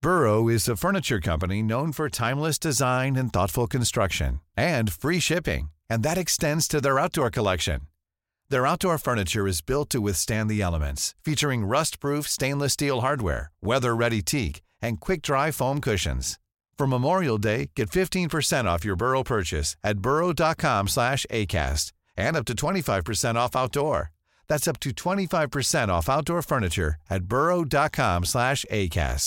Burrow is a furniture company known for timeless design and thoughtful construction, and free shipping, and that extends to their outdoor collection. Their outdoor furniture is built to withstand the elements, featuring rust-proof stainless steel hardware, weather-ready teak, and quick-dry foam cushions. For Memorial Day, get 15% off your Burrow purchase at burrow.com/acast, and up to 25% off outdoor. That's up to 25% off outdoor furniture at burrow.com/acast.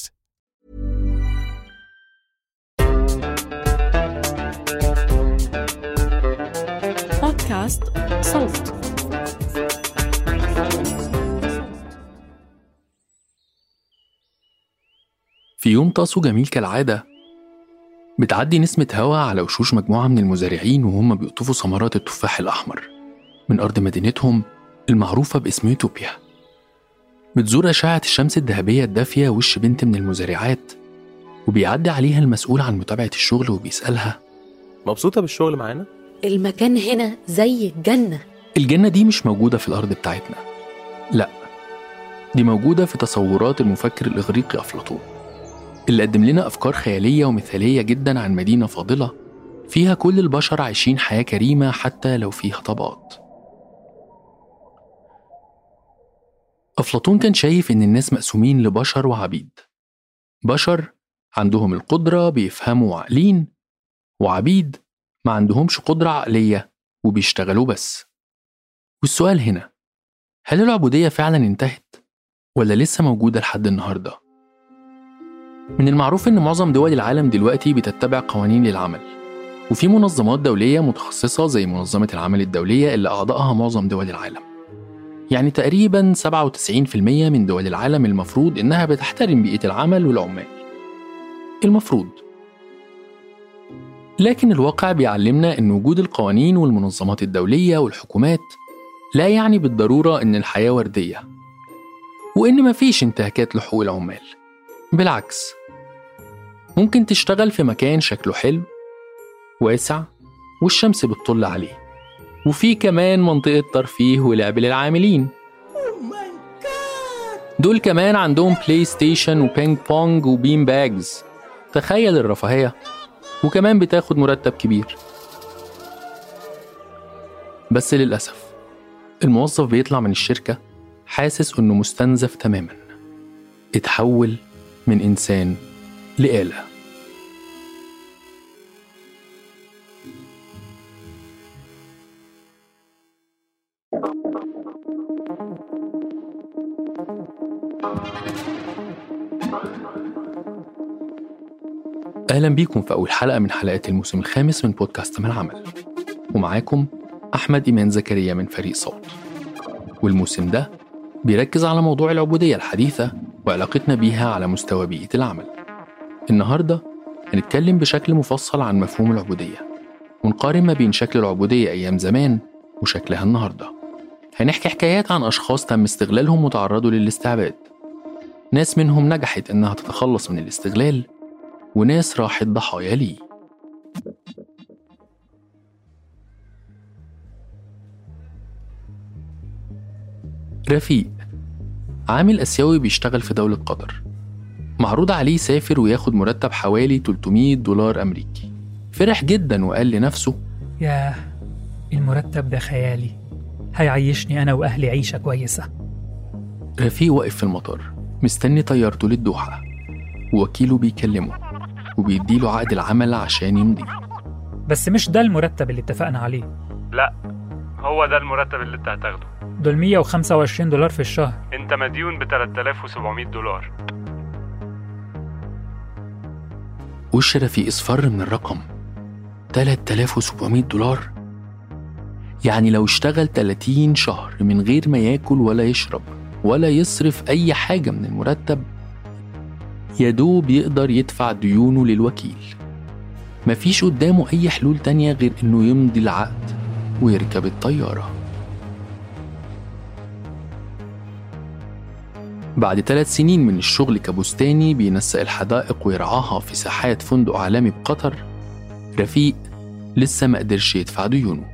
بودكاست صوت. في يوم طاسو جميل كالعادة بتعدي نسمة هوا على وشوش مجموعة من المزارعين وهم بيقطفوا ثمرات التفاح الأحمر من أرض مدينتهم المعروفة باسم يوتوبيا. بتزور أشعة الشمس الذهبية الدافية وش بنت من المزارعات، وبيعدي عليها المسؤول عن متابعة الشغل وبيسألها: مبسوطة بالشغل معانا؟ المكان هنا زي الجنة. الجنة دي مش موجودة في الأرض بتاعتنا، لأ، دي موجودة في تصورات المفكر الإغريقي أفلاطون، اللي قدم لنا أفكار خيالية ومثالية جدا عن مدينة فاضلة فيها كل البشر عايشين حياة كريمة حتى لو فيها طبقات. أفلاطون كان شايف إن الناس مقسومين لبشر وعبيد، بشر عندهم القدرة بيفهموا وعقلين، وعبيد ما عندهمش قدرة عقلية وبيشتغلوا بس. والسؤال هنا، هل العبودية فعلا انتهت ولا لسه موجودة لحد النهاردة؟ من المعروف إن معظم دول العالم دلوقتي بتتبع قوانين للعمل، وفي منظمات دولية متخصصة زي منظمة العمل الدولية اللي أعضائها معظم دول العالم. يعني تقريباً 97% من دول العالم المفروض إنها بتحترم بيئة العمل والعمال، المفروض. لكن الواقع بيعلمنا إن وجود القوانين والمنظمات الدولية والحكومات لا يعني بالضرورة إن الحياة وردية، وإن مفيش انتهاكات لحقوق العمال. بالعكس، ممكن تشتغل في مكان شكله حلو واسع والشمس بتطل عليه، وفي كمان منطقة ترفيه ولعب للعاملين. دول كمان عندهم بلاي ستيشن وبينج بونج وبين باجز. تخيل الرفاهية، وكمان بتاخد مرتب كبير. بس للأسف الموظف بيطلع من الشركة حاسس إنه مستنزف تماما، اتحول من إنسان لآلة. أهلا بيكم في أول حلقة من حلقات الموسم الخامس من بودكاست من العمل، ومعاكم أحمد إيمان زكريا من فريق صوت. والموسم ده بيركز على موضوع العبودية الحديثة وعلاقتنا بيها على مستوى بيئة العمل. النهاردة هنتكلم بشكل مفصل عن مفهوم العبودية، ونقارن ما بين شكل العبودية أيام زمان وشكلها النهاردة. هنحكي حكايات عن أشخاص تم استغلالهم وتعرضوا للاستعباد، ناس منهم نجحت إنها تتخلص من الاستغلال، وناس راحت ضحايا ليه. رفيق عامل آسيوي بيشتغل في دولة قطر، معروض عليه يسافر وياخد مرتب حوالي $300 أمريكي. فرح جدا وقال لنفسه: ياه، المرتب ده خيالي، هيعيشني أنا وأهلي عيشة كويسة. رفيق واقف في المطار مستني طيارته للدوحة، ووكيله بيكلمه وبيديله عقد العمل عشان يمضي. بس مش ده المرتب اللي اتفقنا عليه. لا، هو ده المرتب اللي انت هتاخده. دول $125 في الشهر. انت مديون $3700. وش رفيق اصفر من الرقم. $3700، يعني لو اشتغل 30 شهر من غير ما ياكل ولا يشرب ولا يصرف أي حاجة من المرتب، يدوب يقدر يدفع ديونه للوكيل. مفيش قدامه أي حلول تانية غير إنه يمضي العقد ويركب الطيارة. بعد 3 سنين من الشغل كبستاني بينسق الحدائق ويرعاها في ساحات فندق عالمي بقطر، رفيق لسه ما قدرش يدفع ديونه.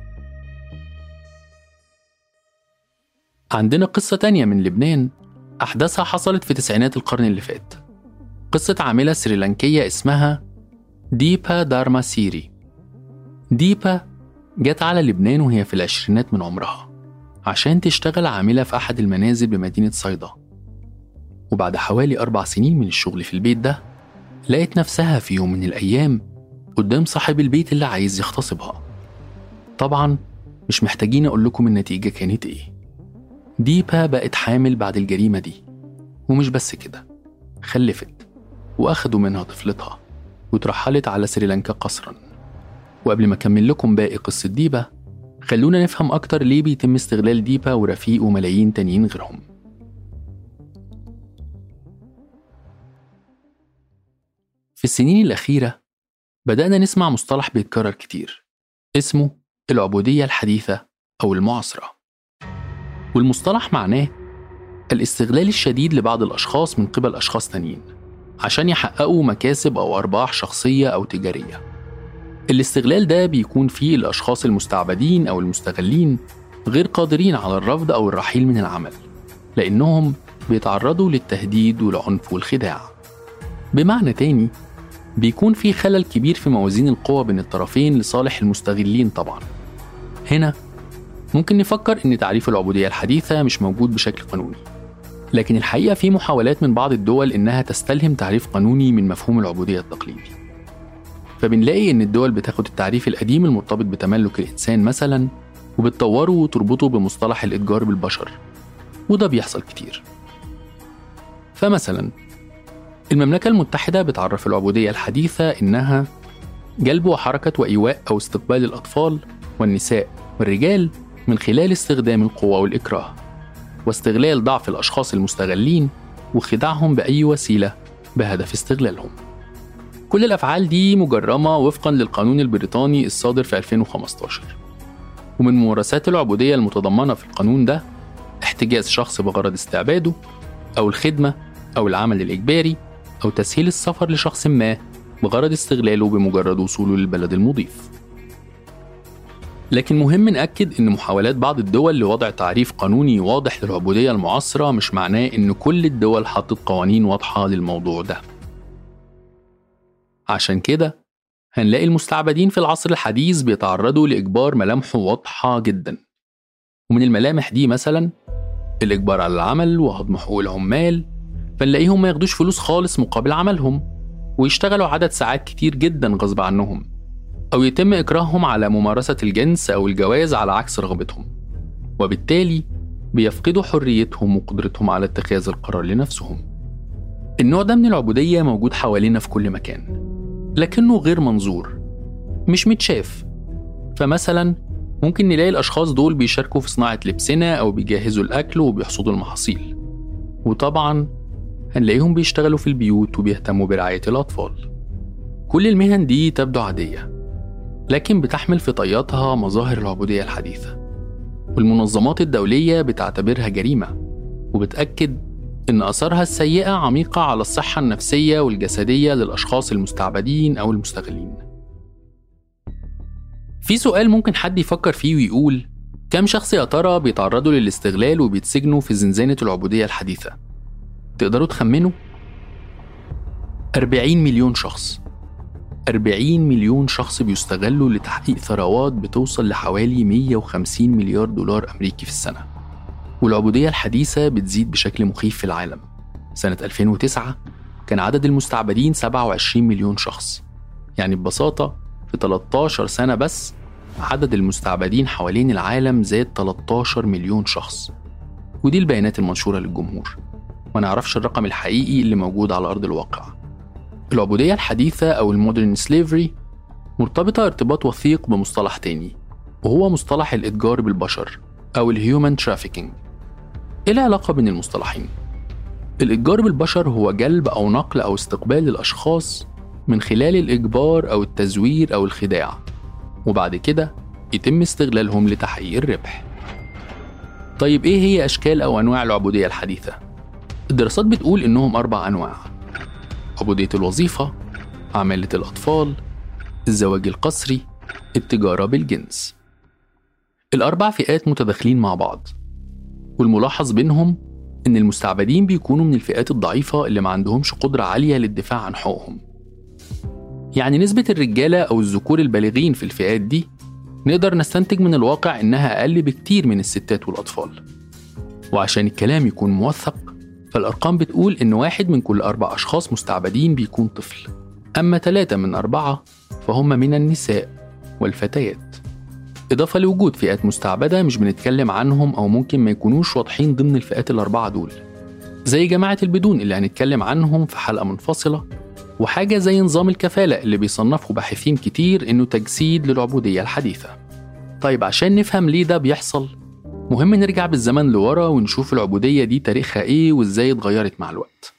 عندنا قصة تانية من لبنان، أحداثها حصلت في 90 القرن اللي فات. قصة عاملة سريلانكية اسمها ديبا دارما سيري. ديبا جت على لبنان وهي في العشرينات من عمرها عشان تشتغل عاملة في أحد المنازل بمدينة صيدا، وبعد حوالي 4 سنين من الشغل في البيت ده لقيت نفسها في يوم من الأيام قدام صاحب البيت اللي عايز يغتصبها. طبعا مش محتاجين أقول لكم النتيجة كانت إيه. ديبا بقت حامل بعد الجريمة دي، ومش بس كده، خلفت وأخدوا منها طفلتها وترحلت على سريلانكا قسرا. وقبل ما أكمل لكم باقي قصة ديبا، خلونا نفهم أكتر ليه بيتم استغلال ديبا ورفيق وملايين تانيين غيرهم. في السنين الأخيرة بدأنا نسمع مصطلح بيتكرر كتير اسمه العبودية الحديثة أو المعاصرة، والمصطلح معناه الاستغلال الشديد لبعض الأشخاص من قبل أشخاص تانيين عشان يحققوا مكاسب أو أرباح شخصية أو تجارية. الاستغلال ده بيكون فيه الأشخاص المستعبدين أو المستغلين غير قادرين على الرفض أو الرحيل من العمل، لأنهم بيتعرضوا للتهديد والعنف والخداع. بمعنى تاني، بيكون في خلل كبير في موازين القوى بين الطرفين لصالح المستغلين. طبعا هنا ممكن نفكر إن تعريف العبودية الحديثة مش موجود بشكل قانوني، لكن الحقيقة في محاولات من بعض الدول إنها تستلهم تعريف قانوني من مفهوم العبودية التقليدي. فبنلاقي إن الدول بتاخد التعريف القديم المرتبط بتملك الإنسان مثلا وبتطوره وتربطه بمصطلح الإتجار بالبشر، وده بيحصل كتير. فمثلا المملكة المتحدة بتعرف العبودية الحديثة إنها جلب وحركة وإيواء أو استقبال الأطفال والنساء والرجال من خلال استخدام القوة والإكراه، واستغلال ضعف الأشخاص المستغلين وخداعهم بأي وسيلة بهدف استغلالهم. كل الأفعال دي مجرمة وفقا للقانون البريطاني الصادر في 2015. ومن ممارسات العبودية المتضمنة في القانون ده احتجاز شخص بغرض استعباده أو الخدمة أو العمل الإجباري أو تسهيل السفر لشخص ما بغرض استغلاله بمجرد وصوله للبلد المضيف. لكن مهم نأكد إن محاولات بعض الدول لوضع تعريف قانوني واضح للعبودية المعاصرة مش معناه إن كل الدول حطت قوانين واضحة للموضوع ده. عشان كده هنلاقي المستعبدين في العصر الحديث بيتعرضوا لإجبار ملامحه واضحة جدا، ومن الملامح دي مثلا الإجبار على العمل وهضم حقوق العمال، فنلاقيهم ما ياخدوش فلوس خالص مقابل عملهم ويشتغلوا عدد ساعات كتير جدا غصب عنهم، أو يتم إكراههم على ممارسة الجنس أو الجواز على عكس رغبتهم، وبالتالي بيفقدوا حريتهم وقدرتهم على اتخاذ القرار لنفسهم. النوع ده من العبودية موجود حوالينا في كل مكان، لكنه غير منظور، مش متشاف. فمثلا ممكن نلاقي الأشخاص دول بيشاركوا في صناعة لبسنا أو بيجهزوا الأكل وبيحصدوا المحاصيل، وطبعا هنلاقيهم بيشتغلوا في البيوت وبيهتموا برعاية الأطفال. كل المهن دي تبدو عادية، لكن بتحمل في طياتها مظاهر العبودية الحديثة، والمنظمات الدولية بتعتبرها جريمة وبتأكد إن أثارها السيئة عميقة على الصحة النفسية والجسدية للأشخاص المستعبدين أو المستغلين. في سؤال ممكن حد يفكر فيه ويقول: كم شخص يا ترى بيتعرضوا للاستغلال وبيتسجنوا في زنزانة العبودية الحديثة؟ تقدروا تخمنوا؟ 40 مليون شخص. 40 مليون شخص بيستغلوا لتحقيق ثروات بتوصل لحوالي 150 مليار دولار أمريكي في السنة. والعبودية الحديثة بتزيد بشكل مخيف في العالم. سنة 2009 كان عدد المستعبدين 27 مليون شخص، يعني ببساطة في 13 سنة بس عدد المستعبدين حوالين العالم زاد 13 مليون شخص. ودي البيانات المنشورة للجمهور، ما نعرفش الرقم الحقيقي اللي موجود على أرض الواقع. العبودية الحديثة أو المودرن سليفري مرتبطة ارتباط وثيق بمصطلح تاني، وهو مصطلح الإتجار بالبشر أو الهيومن ترافيكينج. إيه العلاقة بين المصطلحين؟ الإتجار بالبشر هو جلب أو نقل أو استقبال الأشخاص من خلال الإجبار أو التزوير أو الخداع، وبعد كده يتم استغلالهم لتحقيق الربح. طيب إيه هي أشكال أو أنواع العبودية الحديثة؟ الدراسات بتقول إنهم 4 أنواع: عبودية الوظيفة، عمالة الأطفال، الزواج القسري، التجارة بالجنس. ال4 فئات متداخلين مع بعض، والملاحظ بينهم إن المستعبدين بيكونوا من الفئات الضعيفة اللي ما عندهمش قدرة عالية للدفاع عن حقوقهم. يعني نسبة الرجالة أو الذكور البالغين في الفئات دي نقدر نستنتج من الواقع إنها أقل بكتير من الستات والأطفال. وعشان الكلام يكون موثق، فالأرقام بتقول إن 1 من كل 4 أشخاص مستعبدين بيكون طفل، أما 3 من 4 فهم من النساء والفتيات. إضافة لوجود فئات مستعبدة مش بنتكلم عنهم أو ممكن ما يكونوش واضحين ضمن الفئات ال4 دول، زي جماعة البدون اللي هنتكلم عنهم في حلقة منفصلة، وحاجة زي نظام الكفالة اللي بيصنفه باحثين كتير إنه تجسيد للعبودية الحديثة. طيب عشان نفهم ليه ده بيحصل، مهم نرجع بالزمن لورا ونشوف العبودية دي تاريخها إيه وإزاي اتغيرت مع الوقت.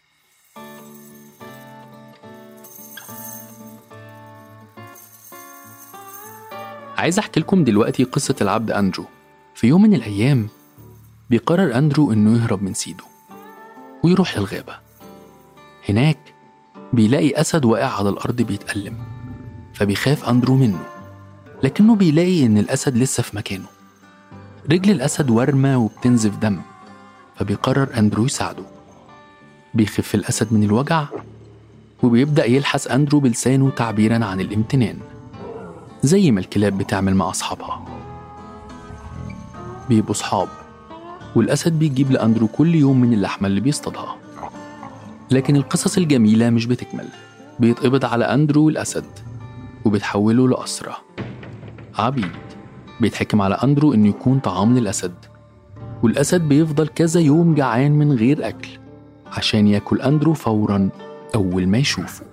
عايز أحكي لكم دلوقتي قصة العبد أندرو. في يوم من الأيام بيقرر أندرو إنه يهرب من سيده ويروح للغابة. هناك بيلاقي أسد واقع على الأرض بيتألم، فبيخاف أندرو منه، لكنه بيلاقي إن الأسد لسه في مكانه. رجل الأسد ورمة وبتنزف دم، فبيقرر أندرو يساعده. بيخف الأسد من الوجع وبيبدأ يلحس أندرو بلسانه تعبيراً عن الامتنان، زي ما الكلاب بتعمل مع أصحابها. بيبقوا صحاب، والأسد بيجيب لأندرو كل يوم من اللحمة اللي بيصطادها. لكن القصص الجميلة مش بتكمل. بيتقبض على أندرو الأسد وبتحوله لأسرة عبيد. بيتحكم على أندرو إنه يكون طعام للأسد، والأسد بيفضل كذا يوم جعان من غير أكل عشان يأكل أندرو فوراً أول ما يشوفه.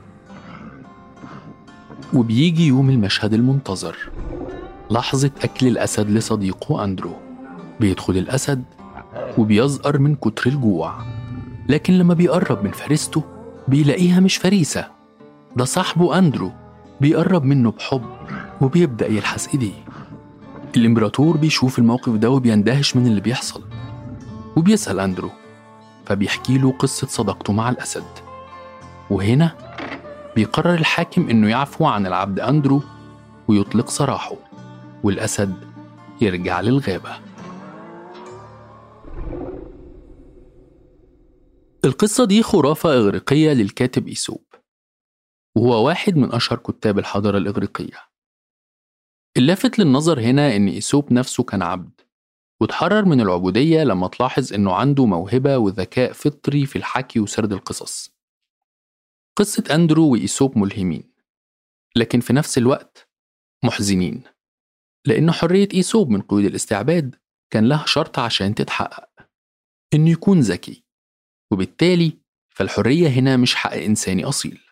وبيجي يوم المشهد المنتظر، لحظة أكل الأسد لصديقه أندرو. بيدخل الأسد وبيزقر من كتر الجوع، لكن لما بيقرب من فريسته بيلاقيها مش فريسة، ده صاحبه أندرو. بيقرب منه بحب وبيبدأ يلحس إيديه. الإمبراطور بيشوف الموقف ده وبيندهش من اللي بيحصل، وبيسأل أندرو، فبيحكي له قصة صداقته مع الأسد. وهنا بيقرر الحاكم إنه يعفو عن العبد أندرو ويطلق سراحه، والأسد يرجع للغابة. القصة دي خرافة إغريقية للكاتب إيسوب، وهو واحد من أشهر كتاب الحضارة الإغريقية. اللافت للنظر هنا إن إيسوب نفسه كان عبد، وتحرر من العبودية لما تلاحظ إنه عنده موهبة وذكاء فطري في الحكي وسرد القصص. قصة أندرو وإيسوب ملهمين، لكن في نفس الوقت محزنين، لأن حرية إيسوب من قيود الاستعباد كان لها شرط عشان تتحقق، إنه يكون ذكي، وبالتالي فالحرية هنا مش حق إنساني أصيل.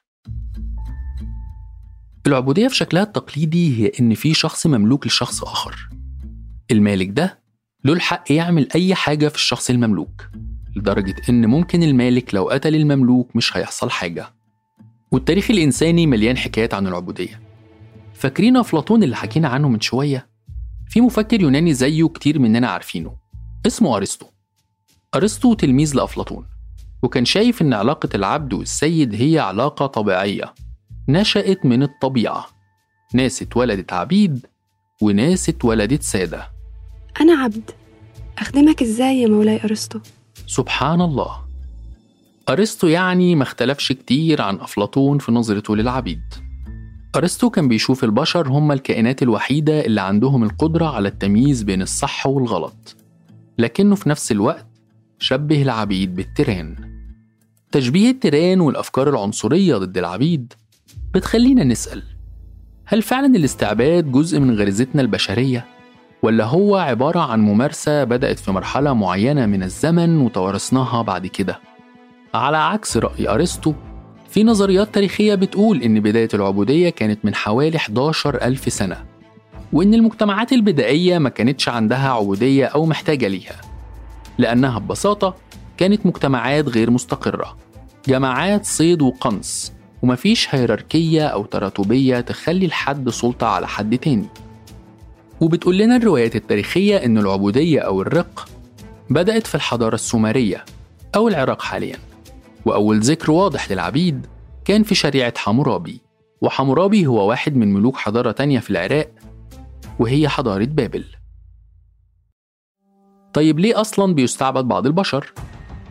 العبودية في شكلها التقليدي هي إن في شخص مملوك لشخص آخر. المالك ده له الحق يعمل أي حاجة في الشخص المملوك، لدرجة إن ممكن المالك لو قتل المملوك مش هيحصل حاجة. والتاريخ الإنساني مليان حكايات عن العبودية. فاكرين أفلاطون اللي حكينا عنه من شوية؟ في مفكر يوناني زيه كتير مننا عارفينه، اسمه أرسطو. أرسطو تلميذ لأفلاطون، وكان شايف إن علاقة العبد والسيد هي علاقة طبيعية نشأت من الطبيعة. ناس اتولدت عبيد وناس اتولدت سادة. أنا عبد، أخدمك إزاي يا مولاي أرسطو؟ سبحان الله، أرسطو يعني ما اختلفش كتير عن أفلاطون في نظرته للعبيد. أرسطو كان بيشوف البشر هم الكائنات الوحيدة اللي عندهم القدرة على التمييز بين الصح والغلط، لكنه في نفس الوقت شبه العبيد بالتيران. تشبيه التيران والأفكار العنصرية ضد العبيد بتخلينا نسأل، هل فعلا الاستعباد جزء من غريزتنا البشرية، ولا هو عبارة عن ممارسة بدأت في مرحلة معينة من الزمن وتوارثناها بعد كده؟ على عكس رأي أرسطو، في نظريات تاريخية بتقول إن بداية العبودية كانت من حوالي 11,000 سنة، وإن المجتمعات البدائية ما كانتش عندها عبودية أو محتاجة ليها، لأنها ببساطة كانت مجتمعات غير مستقرة، جماعات صيد وقنص، ومفيش هيراركية أو تراتبية تخلي الحد سلطة على حد تاني. وبتقول لنا الروايات التاريخية إن العبودية أو الرق بدأت في الحضارة السومرية أو العراق حالياً، وأول ذكر واضح للعبيد كان في شريعة حمورابي. وحمورابي هو واحد من ملوك حضارة تانية في العراق، وهي حضارة بابل. طيب ليه أصلاً بيستعبد بعض البشر؟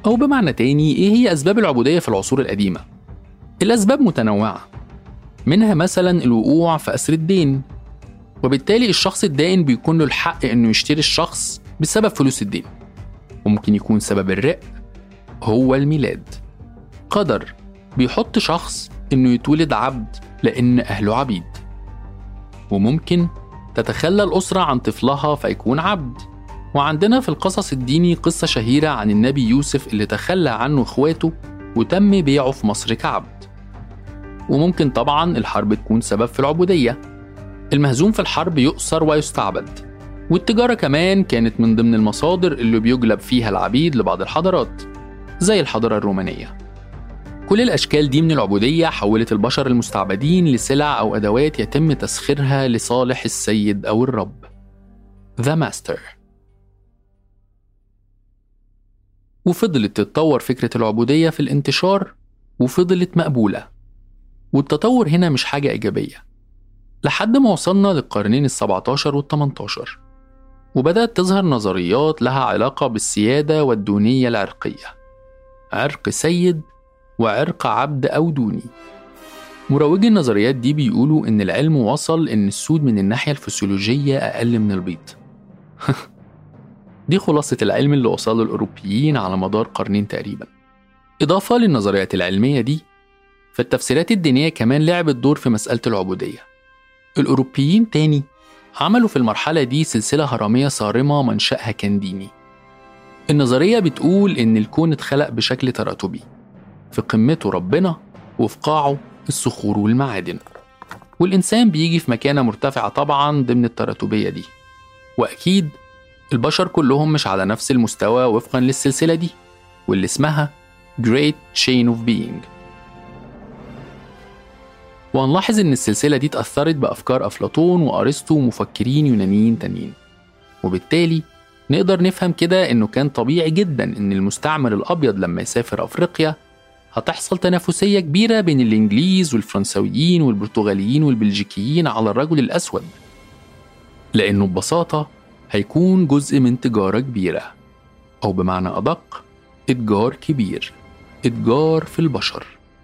أو بمعنى تاني إيه هي أسباب العبودية في العصور القديمة؟ الأسباب متنوعة، منها مثلا الوقوع في أسر الدين، وبالتالي الشخص الدائن بيكون له الحق إنه يشتري الشخص بسبب فلوس الدين. وممكن يكون سبب الرق هو الميلاد، قدر بيحط شخص إنه يتولد عبد لأن أهله عبيد. وممكن تتخلى الأسرة عن طفلها فيكون عبد، وعندنا في القصص الديني قصة شهيرة عن النبي يوسف اللي تخلى عنه إخواته وتم بيعه في مصر كعبد. وممكن طبعا الحرب تكون سبب في العبودية، المهزوم في الحرب يؤسر ويستعبد. والتجارة كمان كانت من ضمن المصادر اللي بيجلب فيها العبيد لبعض الحضارات زي الحضارة الرومانية. كل الأشكال دي من العبودية حولت البشر المستعبدين لسلع أو أدوات يتم تسخيرها لصالح السيد أو الرب The Master. وفضلت تتطور فكرة العبودية في الانتشار وفضلت مقبولة، والتطور هنا مش حاجة إيجابية لحد ما وصلنا للقرنين ال17 وال18، وبدأت تظهر نظريات لها علاقة بالسيادة والدونية العرقية، عرق سيد وعرق عبد أو دوني. مروجي النظريات دي بيقولوا إن العلم وصل إن السود من الناحية الفسيولوجية أقل من البيض. دي خلاصة العلم اللي وصله الأوروبيين على مدار قرنين تقريبا. إضافة للنظريات العلمية دي، فالتفسيرات الدينية كمان لعبت دور في مسألة العبودية. الأوروبيين تاني عملوا في المرحلة دي سلسلة هرمية صارمة منشأها كان ديني. النظرية بتقول إن الكون اتخلق بشكل تراتبي، في قمته ربنا وفي قاعه الصخور والمعادن، والإنسان بيجي في مكانة مرتفعة طبعا ضمن التراتبية دي. وأكيد البشر كلهم مش على نفس المستوى وفقا للسلسلة دي واللي اسمها Great Chain of Being. وهنلاحظ إن السلسلة دي تأثرت بأفكار أفلاطون وأرسطو ومفكرين يونانيين تانيين، وبالتالي نقدر نفهم كده إنه كان طبيعي جدا إن المستعمر الأبيض لما يسافر أفريقيا هتحصل تنافسية كبيرة بين الإنجليز والفرنسويين والبرتغاليين والبلجيكيين على الرجل الأسود، لأنه ببساطة هيكون جزء من تجارة كبيرة، أو بمعنى أدق إتجار كبير، إتجار في البشر.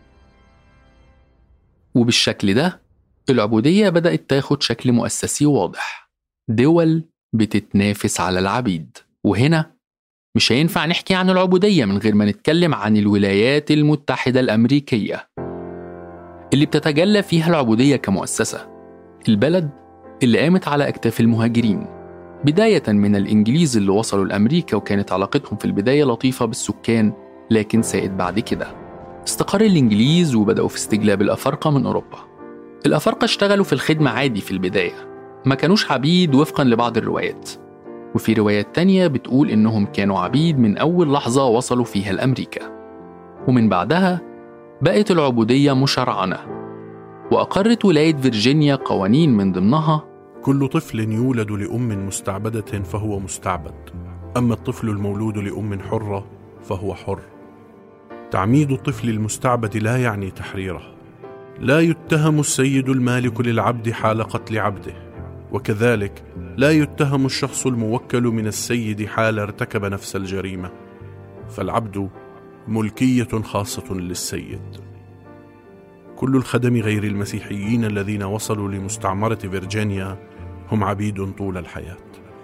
وبالشكل ده العبودية بدأت تاخد شكل مؤسسي واضح، دول بتتنافس على العبيد. وهنا مش هينفع نحكي عن العبودية من غير ما نتكلم عن الولايات المتحدة الأمريكية اللي بتتجلى فيها العبودية كمؤسسة، البلد اللي قامت على أكتاف المهاجرين، بداية من الإنجليز اللي وصلوا لأمريكا وكانت علاقتهم في البداية لطيفة بالسكان، لكن سائد بعد كده. استقر الإنجليز وبدأوا في استجلاب الأفارقة من أوروبا. الأفارقة اشتغلوا في الخدمة عادي في البداية، ما كانوش عبيد وفقا لبعض الروايات، وفي روايات تانية بتقول إنهم كانوا عبيد من أول لحظة وصلوا فيها لأمريكا. ومن بعدها بقت العبودية مشرعنة، وأقرت ولاية فيرجينيا قوانين من ضمنها: كل طفل يولد لأم مستعبدة فهو مستعبد، أما الطفل المولود لأم حرة فهو حر. تعميد الطفل المستعبد لا يعني تحريره. لا يتهم السيد المالك للعبد حال قتل عبده، وكذلك لا يتهم الشخص الموكل من السيد حال ارتكب نفس الجريمة، فالعبد ملكية خاصة للسيد. كل الخدم غير المسيحيين الذين وصلوا لمستعمرة فيرجينيا هم عبيد طول الحياة.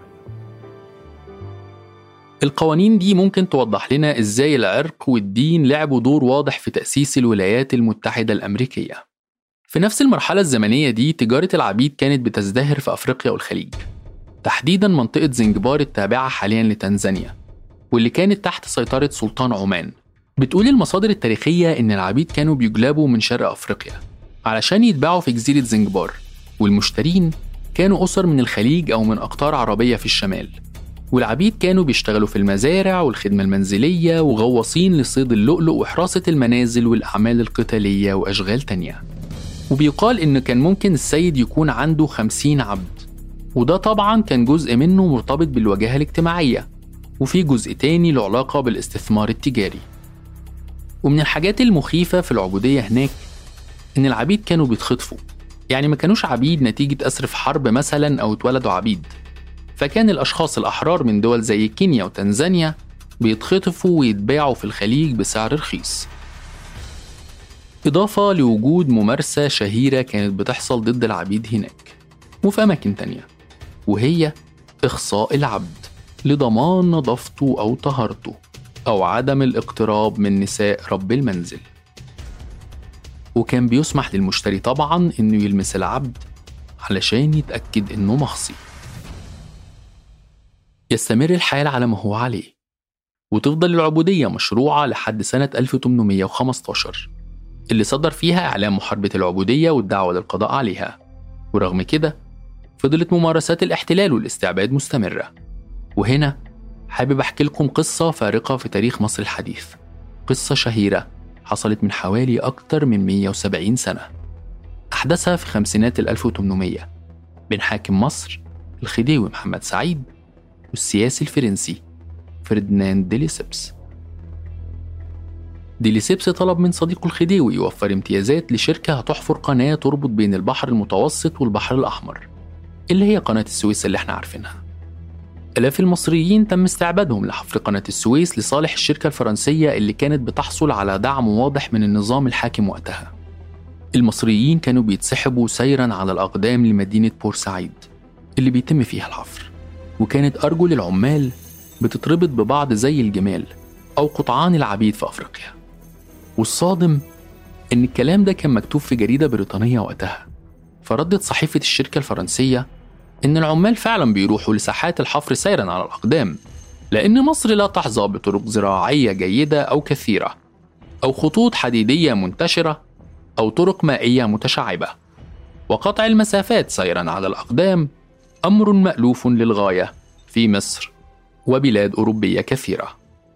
القوانين دي ممكن توضح لنا إزاي العرق والدين لعبوا دور واضح في تأسيس الولايات المتحدة الأمريكية. في نفس المرحلة الزمنية دي تجارة العبيد كانت بتزدهر في أفريقيا والخليج، تحديداً منطقة زنجبار التابعة حالياً لتنزانيا، واللي كانت تحت سيطرة سلطان عمان. بتقول المصادر التاريخية إن العبيد كانوا بيجلبوا من شرق أفريقيا علشان يتباعوا في جزيرة زنجبار، والمشترين كانوا أسر من الخليج أو من أقطار عربية في الشمال. والعبيد كانوا بيشتغلوا في المزارع والخدمة المنزلية وغواصين لصيد اللؤلؤ وحراسة المنازل والأعمال القتالية وأشغال تانية. وبيقال إن كان ممكن السيد يكون عنده 50 عبد، وده طبعاً كان جزء منه مرتبط بالواجهة الاجتماعية، وفي جزء تاني له علاقة بالاستثمار التجاري. ومن الحاجات المخيفة في العبودية هناك إن العبيد كانوا بيتخطفوا، يعني ما كانوش عبيد نتيجة أسر في حرب مثلاً أو اتولدوا عبيد، فكان الأشخاص الأحرار من دول زي كينيا وتنزانيا بيتخطفوا ويتباعوا في الخليج بسعر رخيص. إضافة لوجود ممارسة شهيرة كانت بتحصل ضد العبيد هناك وفي أماكن تانية، وهي إخصاء العبد لضمان نظافته أو طهارته أو عدم الاقتراب من نساء رب المنزل. وكان بيسمح للمشتري طبعا إنه يلمس العبد علشان يتأكد إنه مخصي. يستمر الحال على ما هو عليه، وتفضل العبودية مشروعة لحد سنة 1815 اللي صدر فيها إعلان محاربة العبودية والدعوة للقضاء عليها. ورغم كده فضلت ممارسات الاحتلال والاستعباد مستمرة. وهنا حابب أحكي لكم قصة فارقة في تاريخ مصر الحديث، قصة شهيرة حصلت من حوالي أكتر من 170 سنة، أحدثها في خمسينات 1800 بين حاكم مصر الخديوي محمد سعيد والسياسي الفرنسي فرديناند دي ليسيبس. دي ليسيبس طلب من صديقه الخديوي يوفر امتيازات لشركة هتحفر قناة تربط بين البحر المتوسط والبحر الأحمر، اللي هي قناة السويس اللي احنا عارفينها. آلاف المصريين تم استعبادهم لحفر قناة السويس لصالح الشركة الفرنسية اللي كانت بتحصل على دعم واضح من النظام الحاكم وقتها. المصريين كانوا بيتسحبوا سيراً على الأقدام لمدينة بورسعيد اللي بيتم فيها الحفر، وكانت أرجل العمال بتتربط ببعض زي الجمال أو قطعان العبيد في أفريقيا. والصادم إن الكلام ده كان مكتوب في جريدة بريطانية وقتها، فردت صحيفة الشركة الفرنسية إن العمال فعلا بيروحوا لساحات الحفر سيرا على الأقدام، لأن مصر لا تحظى بطرق زراعية جيدة أو كثيرة أو خطوط حديدية منتشرة أو طرق مائية متشعبة، وقطع المسافات سيرا على الأقدام أمر مألوف للغاية في مصر وبلاد أوروبية كثيرة.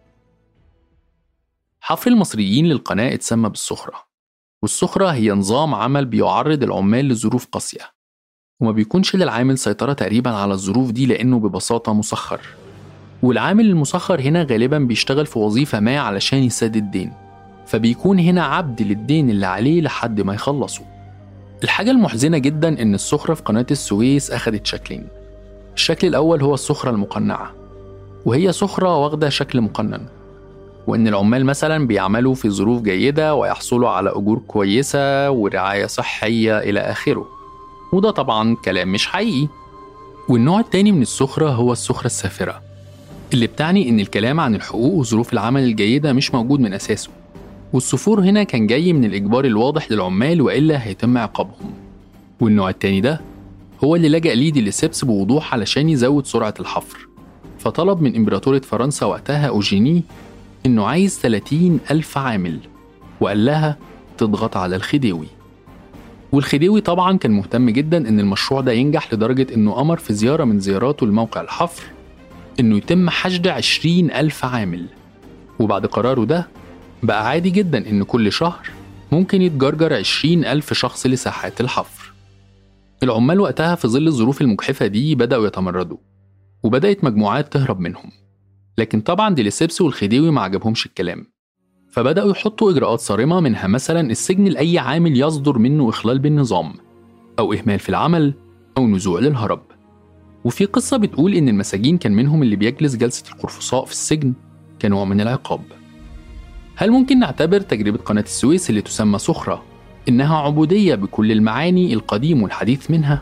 حفر المصريين للقناة اتسمى بالصخرة، والصخرة هي نظام عمل بيعرض العمال لظروف قاسية، وما بيكونش للعامل سيطرة تقريبا على الظروف دي لأنه ببساطة مسخر. والعامل المسخر هنا غالبا بيشتغل في وظيفة ما علشان يسدد الدين، فبيكون هنا عبد للدين اللي عليه لحد ما يخلصه. الحاجة المحزنة جدا إن الصخرة في قناة السويس أخدت شكلين. الشكل الأول هو الصخرة المقنعة، وهي صخرة واخدة شكل مقنن، وإن العمال مثلا بيعملوا في ظروف جيدة ويحصلوا على أجور كويسة ورعاية صحية إلى آخره، وده طبعا كلام مش حقيقي. والنوع التاني من الصخرة هو الصخرة السافرة، اللي بتعني إن الكلام عن الحقوق وظروف العمل الجيدة مش موجود من أساسه، والسفور هنا كان جاي من الإجبار الواضح للعمال وإلا هيتم عقابهم. والنوع التاني ده هو اللي لجأ ليه دي ليسيبس بوضوح علشان يزود سرعة الحفر، فطلب من إمبراطورة فرنسا وقتها أوجيني إنه عايز 30,000 عامل، وقال لها تضغط على الخديوي. والخديوي طبعا كان مهتم جدا إن المشروع ده ينجح لدرجة إنه أمر في زيارة من زياراته لموقع الحفر إنه يتم حشد 20,000 عامل. وبعد قراره ده بقى عادي جدا إن كل شهر ممكن يتجرجر 20,000 شخص لساحات الحفر. العمال وقتها في ظل الظروف المجحفة دي بدأوا يتمردوا، وبدأت مجموعات تهرب منهم. لكن طبعا دي ليسيبس والخديوي ما عجبهمش الكلام، فبدأوا يحطوا إجراءات صارمة، منها مثلا السجن لأي عامل يصدر منه إخلال بالنظام أو إهمال في العمل أو نزوع للهرب. وفي قصة بتقول إن المساجين كان منهم اللي بيجلس جلسة القرفصاء في السجن كنوع من العقاب. هل ممكن نعتبر تجربة قناة السويس اللي تسمى صخرة إنها عبودية بكل المعاني القديم والحديث منها؟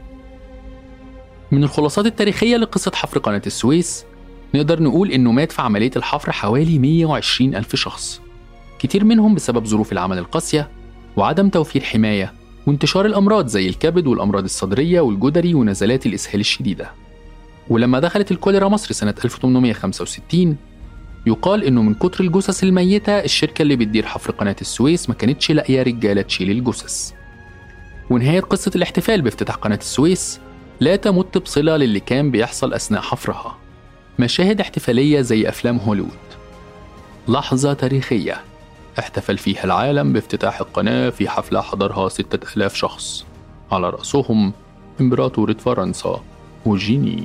من الخلاصات التاريخية لقصة حفر قناة السويس نقدر نقول إنه مات في عملية الحفر حوالي 120,000 شخص، كتير منهم بسبب ظروف العمل القاسية وعدم توفير حماية وانتشار الأمراض زي الكبد والأمراض الصدرية والجدري ونزلات الإسهال الشديدة. ولما دخلت الكوليرا مصر سنة 1865 يقال إنه من كتر الجثث الميتة الشركة اللي بتدير حفر قناة السويس ما كانتش لاقية رجالة تشيل الجثث. ونهاية قصة الاحتفال بافتتاح قناة السويس لا تمت بصلة للي كان بيحصل أثناء حفرها، مشاهد احتفالية زي أفلام هوليوود. لحظة تاريخية احتفل فيها العالم بافتتاح القناة في حفلة حضرها 6,000 شخص، على رأسهم إمبراطورة فرنسا أوجيني.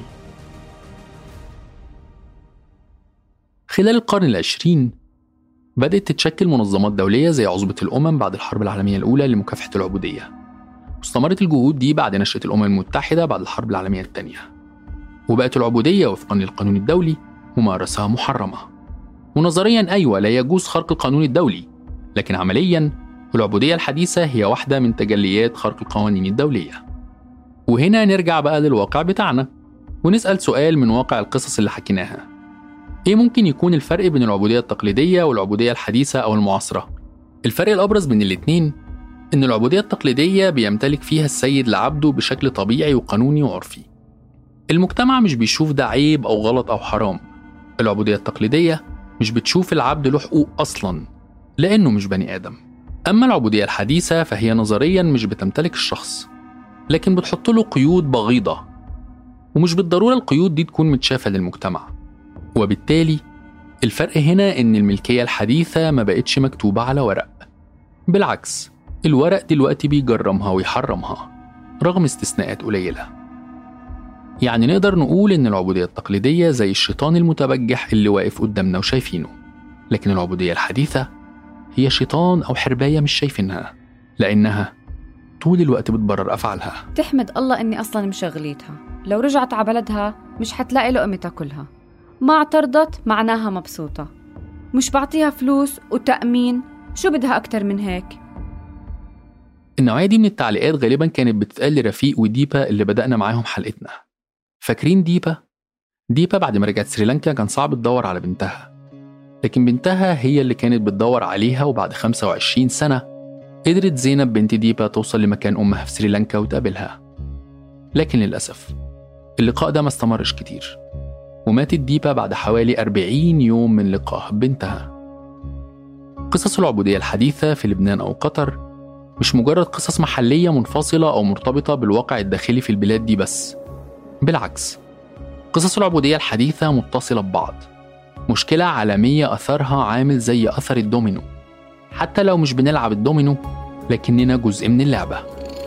خلال القرن العشرين بدأت تتشكل منظمات دولية زي عصبة الأمم بعد الحرب العالمية الأولى لمكافحة العبودية، واستمرت الجهود دي بعد نشأة الأمم المتحدة بعد الحرب العالمية الثانية، وبقت العبودية وفقا للقانون الدولي ممارسة محرمة. ونظريا أيوة لا يجوز خرق القانون الدولي، لكن عمليا العبودية الحديثة هي واحدة من تجليات خرق القوانين الدولية. وهنا نرجع بقى للواقع بتاعنا ونسأل سؤال من واقع القصص اللي حكيناها: إيه ممكن يكون الفرق بين العبودية التقليدية والعبودية الحديثة أو المعاصرة؟ الفرق الأبرز بين الاتنين إن العبودية التقليدية بيمتلك فيها السيد لعبده بشكل طبيعي وقانوني وعرفي. المجتمع مش بيشوف ده عيب أو غلط أو حرام. العبودية التقليدية مش بتشوف العبد له حقوق أصلاً لأنه مش بني آدم. أما العبودية الحديثة فهي نظرياً مش بتمتلك الشخص، لكن بتحط له قيود بغيضة، ومش بالضرورة القيود دي تكون متشافة للمجتمع. وبالتالي الفرق هنا إن الملكية الحديثة ما بقتش مكتوبة على ورق، بالعكس الورق دلوقتي بيجرمها ويحرمها رغم استثناءات قليلة. يعني نقدر نقول إن العبودية التقليدية زي الشيطان المتبجح اللي واقف قدامنا وشايفينه، لكن العبودية الحديثة هي شيطان أو حرباية مش شايفينها، لأنها طول الوقت بتبرر أفعالها. تحمد الله إني أصلاً مشغليتها، لو رجعت على بلدها مش حتلاقي لقمة تاكلها. ما اعترضت معناها مبسوطة، مش بعطيها فلوس وتأمين، شو بدها أكتر من هيك؟ النوعية دي من التعليقات غالباً كانت بتتقال لرفيق وديبا اللي بدأنا معاهم حلقتنا. فاكرين ديبا؟ ديبا بعد ما رجعت سريلانكا كان صعب تدور على بنتها، لكن بنتها هي اللي كانت بتدور عليها، وبعد 25 سنة قدرت زينب بنت ديبا توصل لمكان أمها في سريلانكا وتقابلها. لكن للأسف اللقاء ده ما استمرش كتير، وماتت ديبا بعد حوالي 40 يوم من لقائها ببنتها. قصص العبودية الحديثة في لبنان أو قطر مش مجرد قصص محلية منفصلة أو مرتبطة بالواقع الداخلي في البلاد دي بس، بالعكس قصص العبودية الحديثة متصلة ببعض، مشكلة عالمية أثرها عامل زي أثر الدومينو. حتى لو مش بنلعب الدومينو لكننا جزء من اللعبة.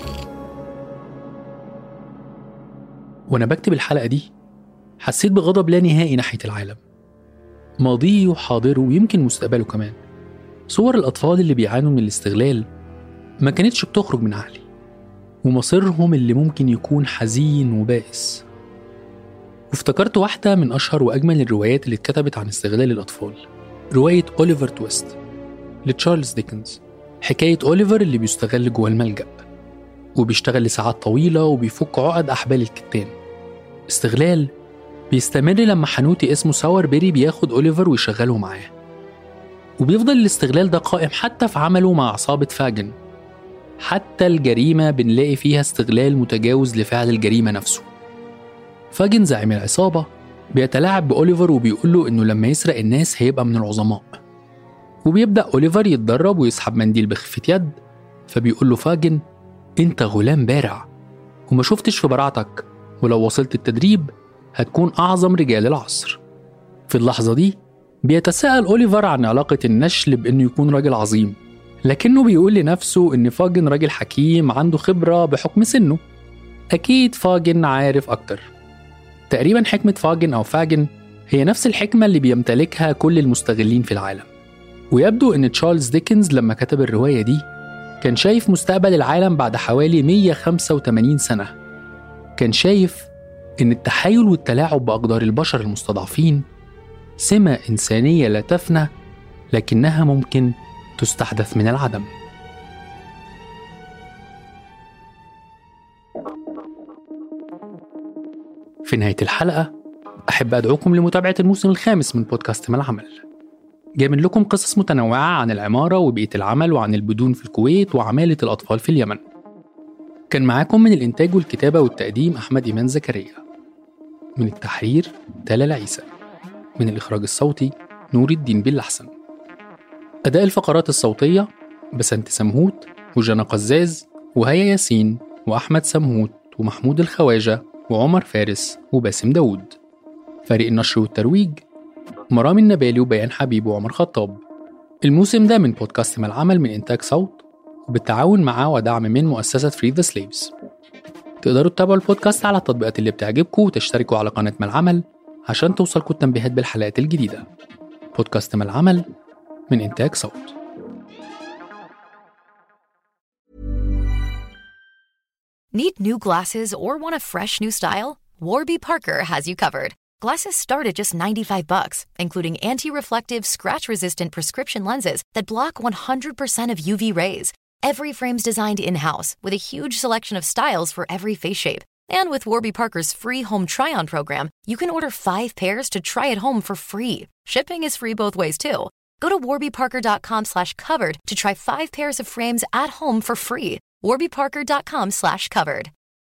وأنا بكتب الحلقة دي حسيت بغضب لا نهائي ناحية العالم، ماضيه وحاضره ويمكن مستقبله كمان. صور الأطفال اللي بيعانوا من الاستغلال ما كانتش بتخرج من عقلي، ومصيرهم اللي ممكن يكون حزين وبائس. وافتكرت واحدة من أشهر وأجمل الروايات اللي اتكتبت عن استغلال الأطفال، رواية أوليفر تويست لتشارلز ديكنز. حكاية أوليفر اللي بيستغل جوه الملجأ وبيشتغل لساعات طويلة وبيفك عقد أحبال الكتان. استغلال بيستمر لما حنوتي اسمه ساور بيري بياخد أوليفر ويشغله معاه، وبيفضل الاستغلال ده قائم حتى في عمله مع عصابة فاجن. حتى الجريمة بنلاقي فيها استغلال متجاوز لفعل الجريمة نفسه. فاجن زعيم العصابة بيتلاعب بأوليفر وبيقوله إنه لما يسرق الناس هيبقى من العظماء، وبيبدأ أوليفر يتدرب ويسحب منديل بخفة يد، فبيقوله فاجن: أنت غلام بارع وما شفتش في براعتك، ولو وصلت التدريب هتكون أعظم رجال العصر. في اللحظة دي بيتساءل أوليفر عن علاقة النشل بأنه يكون راجل عظيم، لكنه بيقول لنفسه إن فاجن راجل حكيم عنده خبرة بحكم سنه، أكيد فاجن عارف أكتر. تقريبا حكمة فاجن أو فاجن هي نفس الحكمة اللي بيمتلكها كل المستغلين في العالم. ويبدو إن تشارلز ديكنز لما كتب الرواية دي كان شايف مستقبل العالم بعد حوالي 185 سنة. كان شايف إن التحايل والتلاعب بأقدار البشر المستضعفين سمة إنسانية لا تفنى، لكنها ممكن تستحدث من العدم. في نهاية الحلقة أحب أدعوكم لمتابعة الموسم الخامس من بودكاست ما العمل. جايبين لكم قصص متنوعة عن العمارة وبيئة العمل وعن البدون في الكويت وعمالة الأطفال في اليمن. كان معاكم من الإنتاج والكتابة والتقديم أحمد إيمان زكريا، من التحرير تالا العيسى، من الإخراج الصوتي نور الدين باللحسن. أداء الفقرات الصوتية بسنت سمهوت وجنى قزاز وهيا ياسين وأحمد سمهوت ومحمود الخواجة وعمر فارس وباسم داود. فريق النشر والترويج مرام النبالي وبيان حبيب وعمر خطاب. الموسم ده من بودكاست ما العمل من إنتاج صوت وبالتعاون معاه ودعم من مؤسسة فري ذا سليفز. تقدروا تتابعوا البودكاست على التطبيقات اللي بتعجبكم وتشتركوا على قناة ما العمل عشان توصلكم التنبيهات بالحلقات الجديدة. بودكاست ما العمل من إنتاج صوت. Need new glasses or want a fresh new style? Warby Parker has you covered. Glasses start at just $95, including anti-reflective, scratch-resistant prescription lenses that block 100% of UV rays. Every frame's designed in-house with a huge selection of styles for every face shape. And with Warby Parker's free home try-on program, you can order 5 pairs to try at home for free. Shipping is free both ways, too. Go to warbyparker.com/covered to try 5 pairs of frames at home for free. warbyparker.com/covered.